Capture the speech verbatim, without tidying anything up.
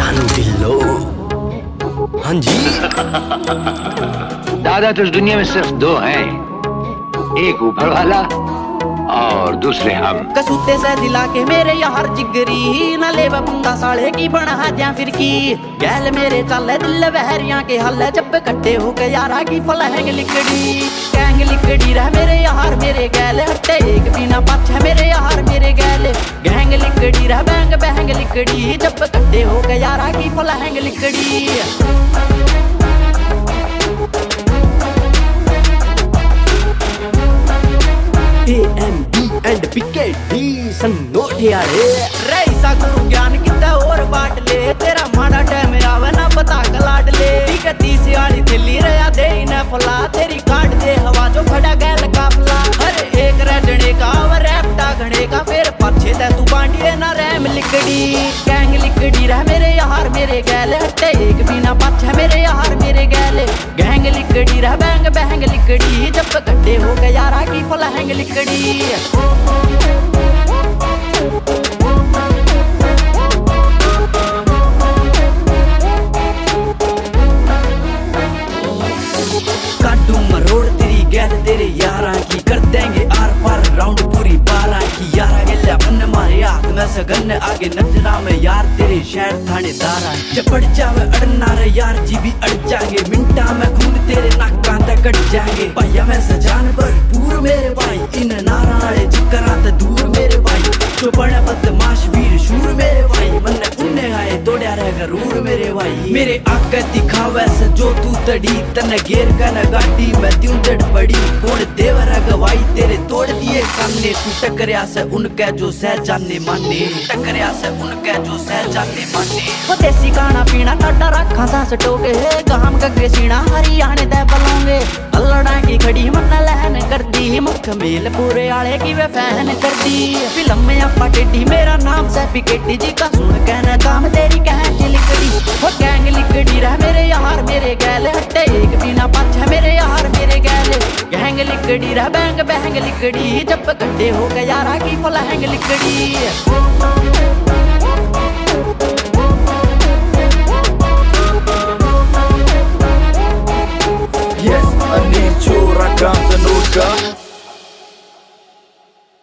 जानू ढिल्लो। हाँ जी। दादा तो इस दुनिया में सिर्फ दो हैं, एक ऊपर वाला और दूसरे हम। कसूते से दिला के मेरे यार जिगरी ना ले पंगा साले की बना जा फिर की गैल मेरे चल दिल बहरिया के हल जब कट्टे हो के यारा की फलहंग लिकड़ी कैंग लिकड़ी रह मेरे यार मेरे गैल हट्टे एक बिना पाछे मेरे यार मेरे गैल गैंग लिकड़ी रह बैंग बहंग लिकड़ी जब कट्टे हो के यारा की फलहंग लिकड़ी। A M D and P K D सन्नोट यारे। रईसा गुरु ज्ञान किता और बाट ले तेरा माड़ा टाइम आवे ना पता कलाट ले ठीक है तीस वाली दिल्ली रया दे न फला तेरी काट दे हवा जो खड़ा गैल काफला हर एक रजने का व रैपटा घने का फिर पछे ते तू बांडिए ना रैम लिकड़ी गैंग लिकड़ी रह मेरे यार मेरे गैल हट्टे एक बिना पाछे मेरे यार मेरे गैल गैंग लिकड़ी रह बैंग बहंग लिकड़ी जब कट्टे हो गए यारा की फलहंग लिकड़ी। काटू मरोड़ तेरी गैल तेरे यारा की कर देंगे आर पार राउंड पूरी बारह की यारा गेले अपन मारे हाथ में सगन आगे नजरा में यार तेरे शहर थानेदारा चपड़ जावे अड़ना रे यार जी भी अड़ जाएंगे मिंटा में खून तेरे नाका तक कट जाएंगे भैया मैं सजान भरपूर मेरे भाई इन नारायण जिकरा ते दूर मेरे भाई जो बड़ा बदमाश वीर शूर मेरे भाई मन उन्ने आए तोड़या रे गरूर मेरे भाई मेरे आका दिखावे से जो तू तड़ी तने घेर कर गाड़ी में त्यूं जड़ पड़ी कौन देवर गवाई तेरे तोड़ दिए काने तू टकरिया से उनके जो सह जाने माने टकरिया से उनके जो सह जाने माने वो देसी खाना पीना टाटा रखा सांस टोके गाम गगे सीना हरियाणे दे बलोंगे अल्लड़ा की खड़ी मन लहन कर दी मुख मेल पूरे आले की वे फैन कर दी फिल्म में अपा टेडी मेरा नाम से पिकेटी जी का सुन कहना काम तेरी कहन लिकड़ी वो गैंग लिकड़ी रह मेरे यार मेरे गैल हट्टे एक बिना पाछे मेरे यार मेरे गैल गैंग लिकड़ी रह बैंग बहंग लिकड़ी जब कट्टे हो गए यारा की फलहंग लिकड़ी।